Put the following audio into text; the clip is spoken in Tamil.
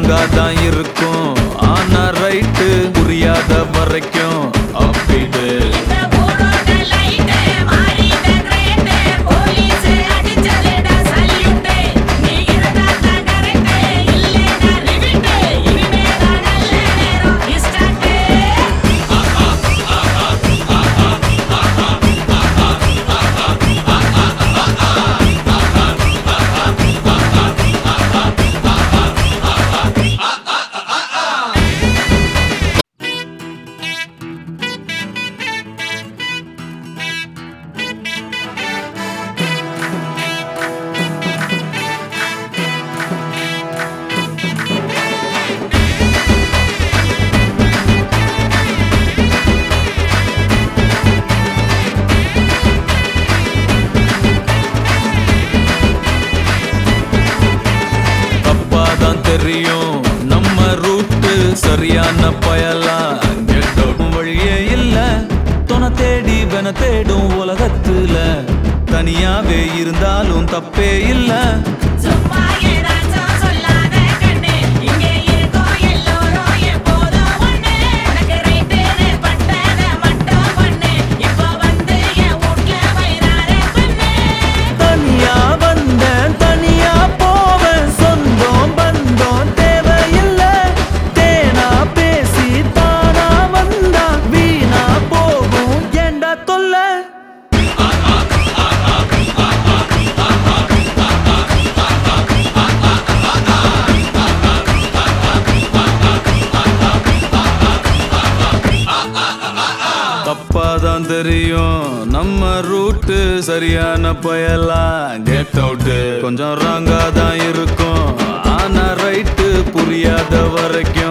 ராங்காதான் இருக்கும். ஆனா ரைட்டு புரியாத வரைக்கும் அப்பிடு. தெரியும் நம்ம ரூட்டு சரியான பயலா. கெட் அவுட் வழியே இல்ல, தொண தேடி வென தேடும் உலகத்துல. தனியாவே இருந்தாலும் தப்பே இல்ல. தப்பாதான் தெரியும் நம்ம ரூட்டு சரியான பயலா. கெட் அவுட் கொஞ்சம் ராங்காதான் இருக்கும். ஆனா ரைட்டு புரியாத வரைக்கும்